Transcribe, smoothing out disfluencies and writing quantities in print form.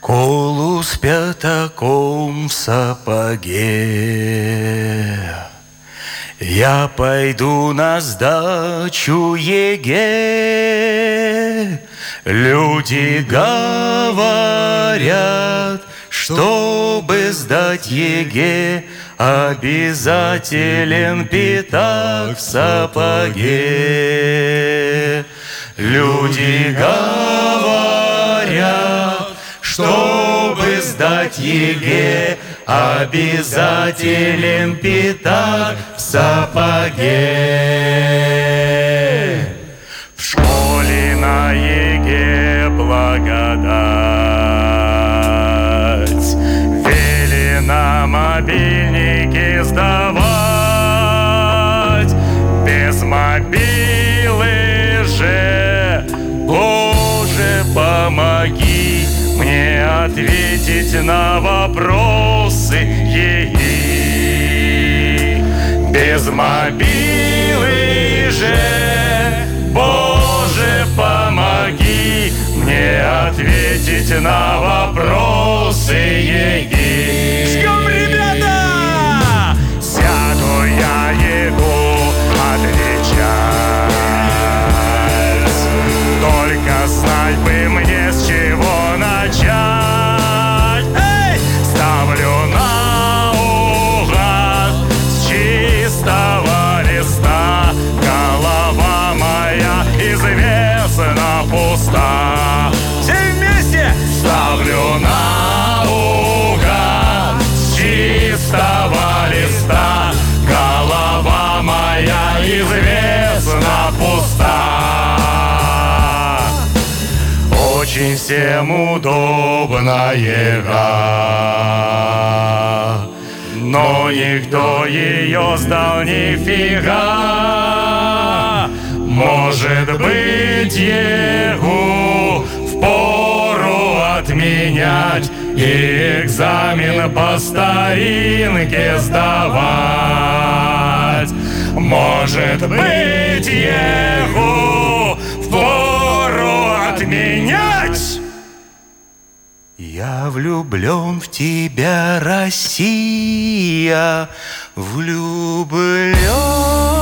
Колус пятаком в сапоге. Я пойду на сдачу ЕГЭ. Люди говорят, чтобы сдать ЕГЭ, обязателен пятак в сапоге. Люди говорят, чтобы сдать ЕГЭ, обязателен пятак в сапоге. В школе на ЕГЭ благодать, вели на мобильники сдавать. Без мобилы же, Боже, помоги мне ответить на вопросы ЕГЭ. Без мобилы же, Боже, помоги мне ответить на вопросы ЕГЭ. Ждем, ребята! Сяду я ЕГЭ отвечать, только знать бы мне, с чего начать. Эй! Ставлю наугад с чистого листа, голова моя известна пуста. Все вместе! Ставлю наугад с чистого листа, голова моя известна пуста. Очень всем удобна ЕГЭ, но никто ее сдал нифига. Может быть, ЕГЭ впору отменять и экзамен по старинке сдавать. Может быть, ЕГЭ впору отменять. Я влюблен в тебя, Россия, влюблен.